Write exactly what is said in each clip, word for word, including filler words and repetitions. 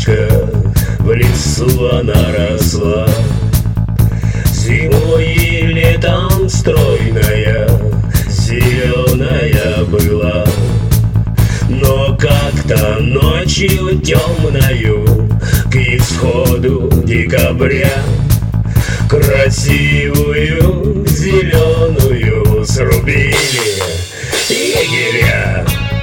елочка, в лесу она росла. Зимой и летом стройная, зеленая была. Но как-то ночью темною, к исходу декабря, красивую зеленую срубили егеря.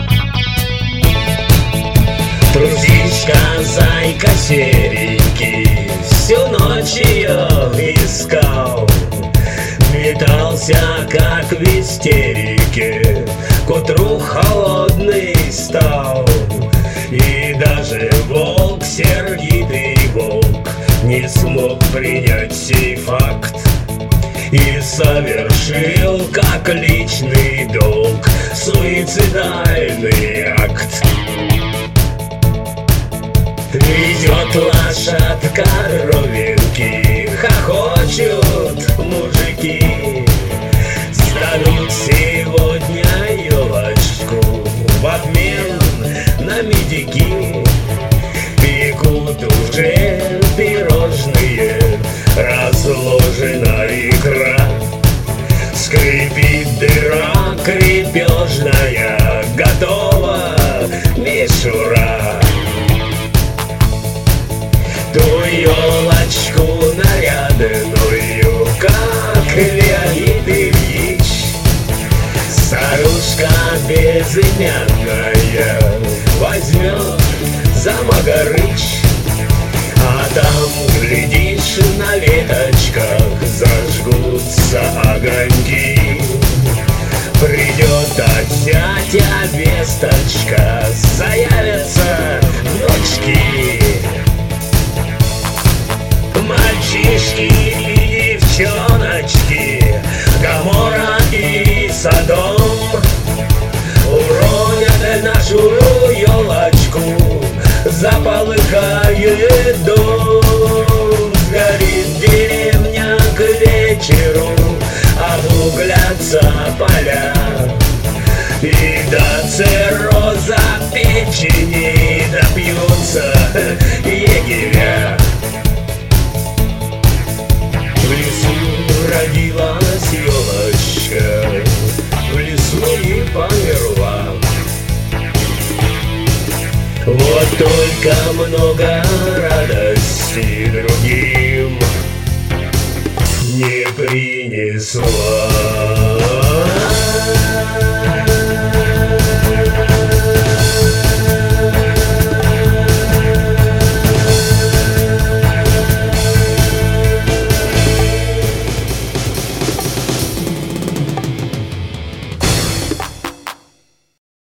Трусишка, зайка серенький, всю ночь ее искал. Метался, как в истерике, к утру холодный стал. И даже волк, сердитый волк, не смог принять сей факт и совершил, как личный долг, суицидальный акт. Везет лошадка ровенки, хохочут мужики. Сдадут сегодня елочку в обмен на медики. Пекут уже пирожные, разложена икра. Скрипит дыра крепежная, готова мишура. Ту елочку нарядную, как Леонид Ильич, старушка безымянная возьмет за Магарыч. А там, глядишь, на веточках зажгутся огоньки. Придет от зятя весточка, заявятся дочки. Мальчишки и девчоночки, Гоморра и Содом уронят нашу елочку, заполыхает дом. Сгорит деревня к вечеру, обуглятся поля, и до цирроза печени допьются егеря. В лесу родилась елочка, в лесу и померла. Вот только много радости другим не принесла.